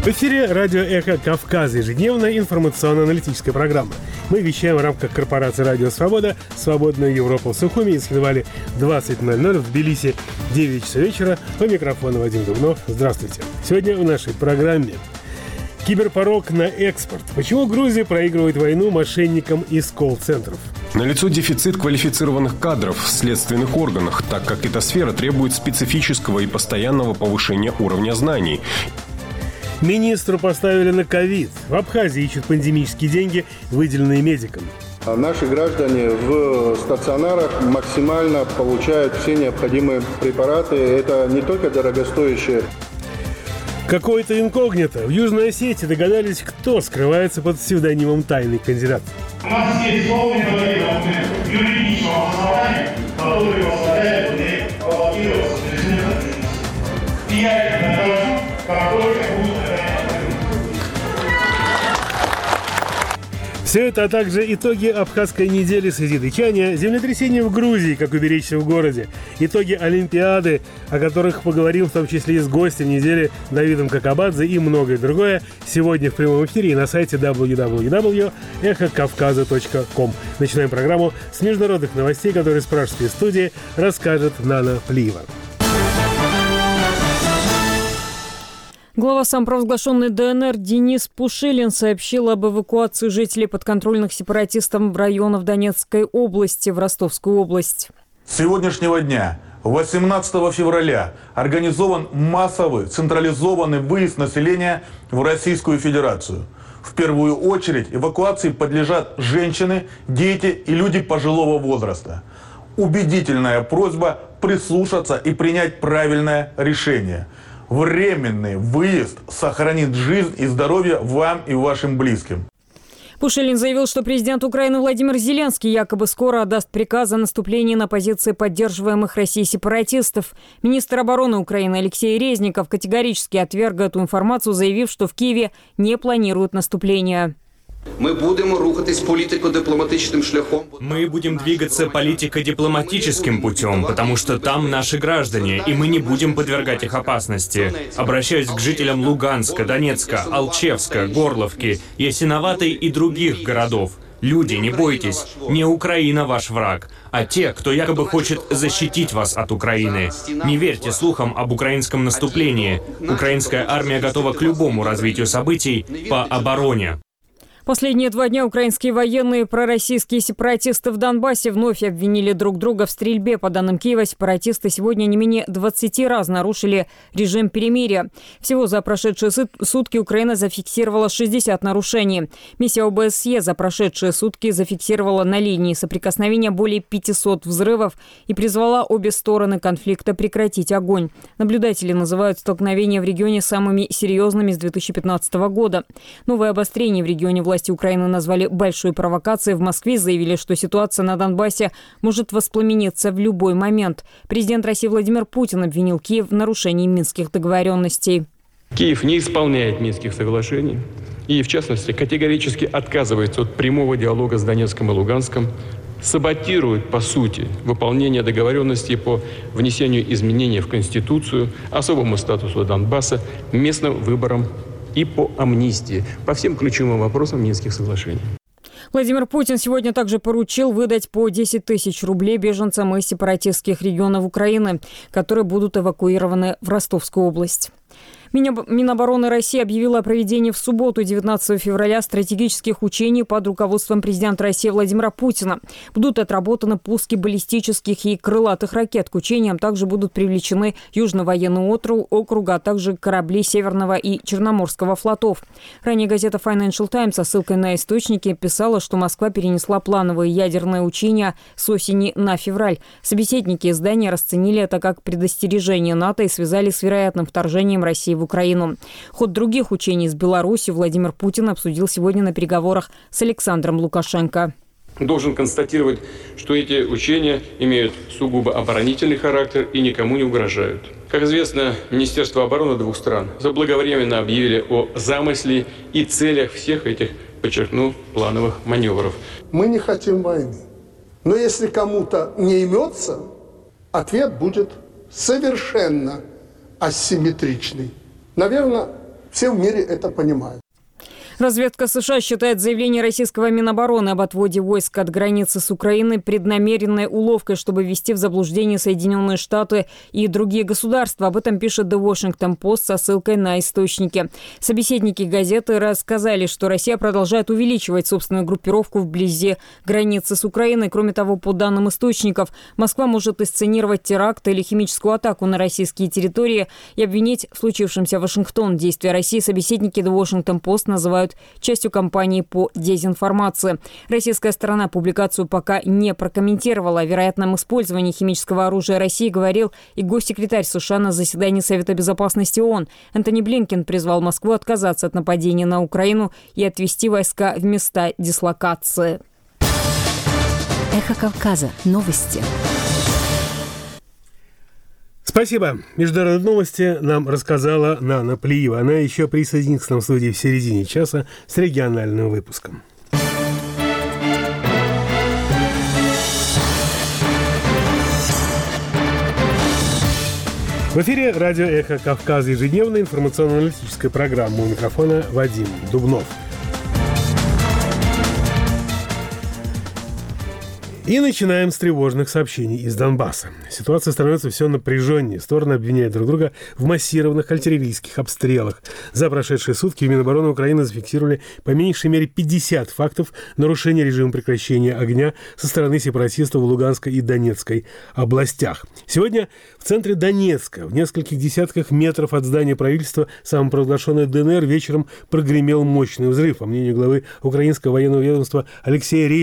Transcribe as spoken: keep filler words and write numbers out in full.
В эфире радио «Эхо Кавказа», ежедневная информационно-аналитическая программа. Мы вещаем в рамках корпорации «Радио Свобода», «Свободная Европа» в Сухуми, Исхинвале двадцать ноль ноль, в Тбилиси девять часов вечера. У микрофона Вадим Дубнов. Здравствуйте. Сегодня в нашей программе киберпорог на экспорт. Почему Грузия проигрывает войну мошенникам из колл-центров? Налицо дефицит квалифицированных кадров в следственных органах, так как эта сфера требует специфического и постоянного повышения уровня знаний. Министру поставили на ковид. В Абхазии ищут пандемические деньги, выделенные медикам. Наши граждане в стационарах максимально получают все необходимые препараты. Это не только дорогостоящие. Какое-то инкогнито. В Южной Осетии догадались, кто скрывается под псевдонимом «Тайный кандидат». У нас есть полный документ юридического основания, который позволяет мне баллотироваться в президенты. И я это докажу, как только будет это. Все это, а также итоги абхазской недели созидычания, землетрясения в Грузии, как уберечься в городе, итоги Олимпиады, о которых поговорим в том числе и с гостем недели Давидом Какабадзе и многое другое сегодня в прямом эфире и на сайте дабл ю дабл ю дабл ю точка эхо кавказа точка ком. Начинаем программу с международных новостей, которые с пражской студии расскажет Нана Плиева. Глава самопровозглашенной ДНР Денис Пушилин сообщил об эвакуации жителей подконтрольных сепаратистам районов Донецкой области в Ростовскую область. С сегодняшнего дня, восемнадцатого февраля, организован массовый централизованный выезд населения в Российскую Федерацию. В первую очередь эвакуации подлежат женщины, дети и люди пожилого возраста. Убедительная просьба прислушаться и принять правильное решение. Временный выезд сохранит жизнь и здоровье вам и вашим близким. Пушилин заявил, что президент Украины Владимир Зеленский якобы скоро отдаст приказ о наступлении на позиции поддерживаемых Россией сепаратистов. Министр обороны Украины Алексей Резников категорически отверг эту информацию, заявив, что в Киеве не планируют наступление. Мы будем рухатись политико-дипломатичным шляхом. Мы будем двигаться политико-дипломатическим путем, потому что там наши граждане, и мы не будем подвергать их опасности. Обращаюсь к жителям Луганска, Донецка, Алчевска, Горловки, Ясиноватой и других городов. Люди, не бойтесь, не Украина ваш враг, а те, кто якобы хочет защитить вас от Украины. Не верьте слухам об украинском наступлении. Украинская армия готова к любому развитию событий по обороне. Последние два дня украинские военные пророссийские сепаратисты в Донбассе вновь обвинили друг друга в стрельбе. По данным Киева, сепаратисты сегодня не менее двадцати раз нарушили режим перемирия. Всего за прошедшие сутки Украина зафиксировала шестьдесят нарушений. Миссия ОБСЕ за прошедшие сутки зафиксировала на линии соприкосновения более пятисот взрывов и призвала обе стороны конфликта прекратить огонь. Наблюдатели называют столкновения в регионе самыми серьезными с две тысячи пятнадцатого года. Новое обострение в регионе власти Власти Украины назвали большой провокацией. В Москве заявили, что ситуация на Донбассе может воспламениться в любой момент. Президент России Владимир Путин обвинил Киев в нарушении минских договоренностей. Киев не исполняет Минских соглашений и, в частности, категорически отказывается от прямого диалога с Донецком и Луганском, саботирует, по сути, выполнение договоренностей по внесению изменений в Конституцию, особому статусу Донбасса, местным выборам и по амнистии, по всем ключевым вопросам Минских соглашений. Владимир Путин сегодня также поручил выдать по десять тысяч рублей беженцам из сепаратистских регионов Украины, которые будут эвакуированы в Ростовскую область. Минобороны России объявила о проведении в субботу, девятнадцатого февраля, стратегических учений под руководством президента России Владимира Путина. Будут отработаны пуски баллистических и крылатых ракет. К учениям также будут привлечены Южный военный округ, а также корабли Северного и Черноморского флотов. Ранее газета Financial Times со ссылкой на источники писала, что Москва перенесла плановые ядерные учения с осени на февраль. Собеседники издания расценили это как предостережение НАТО и связали с вероятным вторжением России в Украину. Ход других учений с Беларусью Владимир Путин обсудил сегодня на переговорах с Александром Лукашенко. Должен констатировать, что эти учения имеют сугубо оборонительный характер и никому не угрожают. Как известно, Министерство обороны двух стран заблаговременно объявили о замысле и целях всех этих, подчеркну, плановых маневров. Мы не хотим войны. Но если кому-то не имется, ответ будет совершенно асимметричный. Наверное, Все в мире это понимают. Разведка США считает заявление российского Минобороны об отводе войск от границы с Украиной преднамеренной уловкой, чтобы ввести в заблуждение Соединенные Штаты и другие государства. Об этом пишет The Washington Post со ссылкой на источники. Собеседники газеты рассказали, что Россия продолжает увеличивать собственную группировку вблизи границы с Украиной. Кроме того, по данным источников, Москва может инсценировать теракт или химическую атаку на российские территории и обвинить в случившемся Вашингтон. Действия России собеседники The Washington Post называют частью кампании по дезинформации. Российская сторона публикацию пока не прокомментировала. О вероятном использовании химического оружия России говорил и госсекретарь США на заседании Совета безопасности ООН. Энтони Блинкен призвал Москву отказаться от нападения на Украину и отвести войска в места дислокации. Эхо Кавказа. Новости. Спасибо. Международные новости нам рассказала Нана Плиева. Она еще присоединится к нам в студии в середине часа с региональным выпуском. В эфире радио «Эхо Кавказа», ежедневная информационно-аналитическая программа. У микрофона Вадим Дубнов. И начинаем с тревожных сообщений из Донбасса. Ситуация становится все напряженнее. Стороны обвиняют друг друга в массированных артиллерийских обстрелах. За прошедшие сутки в Минобороны Украины зафиксировали по меньшей мере пятьдесят фактов нарушения режима прекращения огня со стороны сепаратистов в Луганской и Донецкой областях. Сегодня в центре Донецка, в нескольких десятках метров от здания правительства, самопровозглашенной ДНР, вечером прогремел мощный взрыв. По мнению главы украинского военного ведомства Алексея Рей,